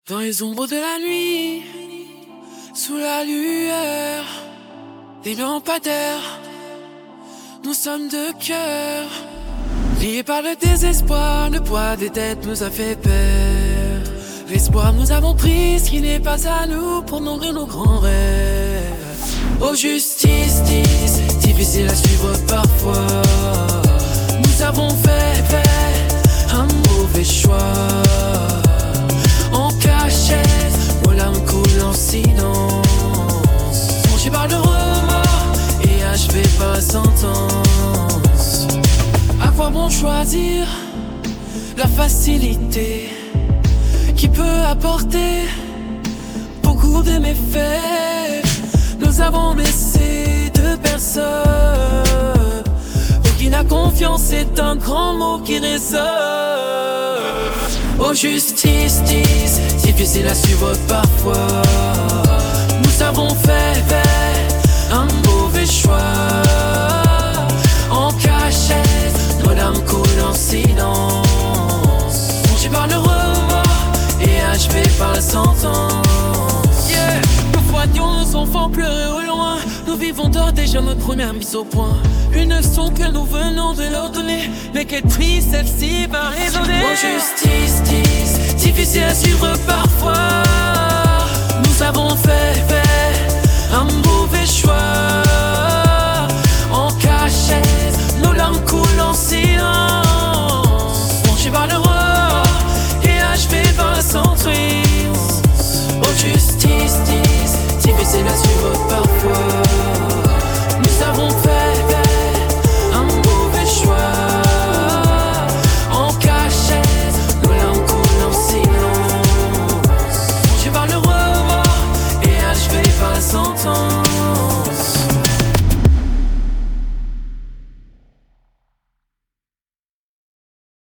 Dans les ombres de la nuit, sous la lueur des lampadaires, nous sommes de cœur. Liés par le désespoir, le poids des têtes nous a fait peur. L'espoir nous avons pris, ce qui n'est pas à nous pour nourrir nos grands rêves. Oh justice, difficile à suivre parfois. Nous avons fait un mauvais choix. En cachette, nos larmes coulent en silence. Songé par le remords et achevé par la sentence. À quoi bon choisir la facilité qui peut apporter beaucoup de méfaits? Nous avons laissé deux personnes pour qui la confiance est un grand mot qui résonne. Oh justice, difficile à suivre parfois. Nous avons fait un mauvais choix. En cachette, nos larmes coulent en silence. Songé par le remords et achevé par la sentence. Yeah. Nous voyons nos enfants pleurer au loin. Nous vivons d'ores déjà notre première mise au point. Une leçon que nous venons de leur donner, mais quelle triste celle-ci va résonner. Oh justice, difficile à suivre parfois. Nous avons fait